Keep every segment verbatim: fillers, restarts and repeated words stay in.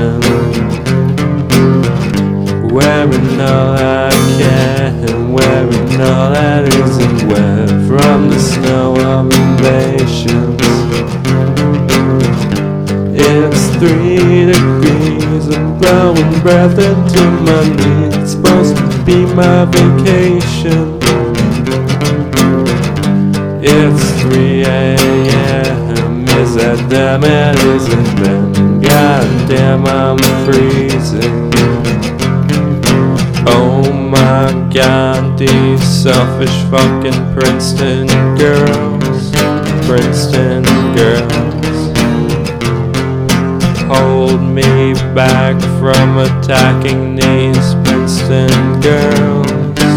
nation, wearing all I can, wearing all that isn't wet from the snow of invasions. It's three degrees, I'm blowing breath into my knees. It's supposed to be my vacation. It's three a m Is that damn it isn't then? Goddamn, I'm freezing. Oh my God, these selfish fucking Princeton girls, Princeton girls, hold me back from attacking these Princeton girls.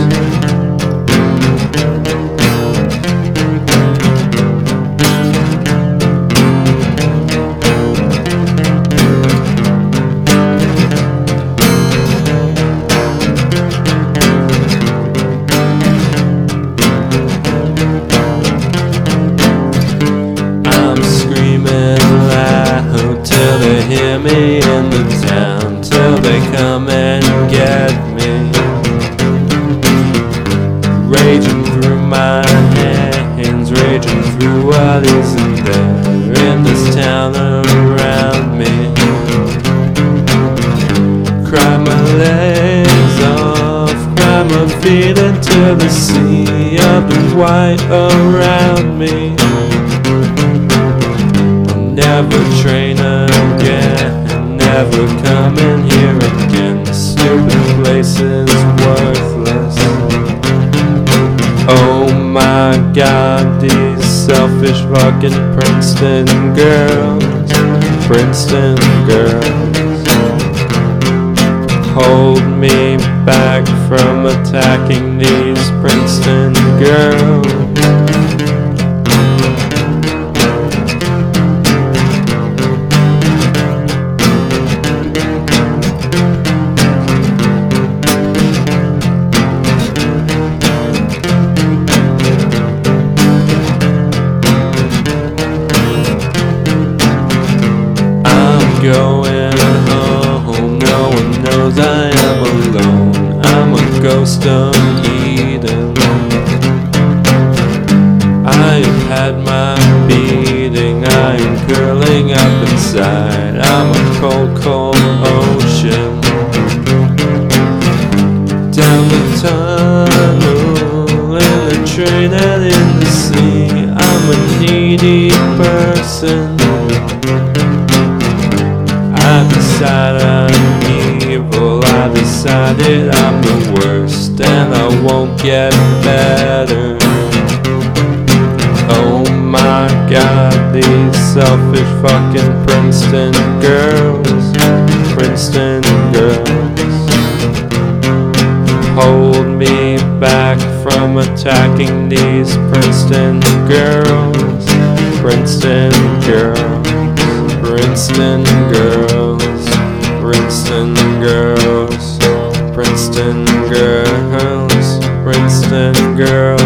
Till they hear me in the town, till they come and get me, raging through my hands, raging through what isn't there in this town around me. Cry my legs off, cry my feet into the sea of the white around me. Never train again, never come in here again. The stupid place is worthless. Oh my God, these selfish fucking Princeton girls, Princeton girls, hold me back from attacking these Princeton girls. Going home, no one knows I am alone. I'm a ghost of Eden. I have had my beating, I am curling up inside. I'm a cold, cold ocean. Down the tunnel, in the train and in the sea. I'm a needy person. I decide I'm evil, I decided I'm the worst, and I won't get better. Oh my God, these selfish fucking Princeton girls, Princeton girls, hold me back from attacking these Princeton girls, Princeton girls, Princeton girls, Princeton girls, Princeton girls, Princeton girls.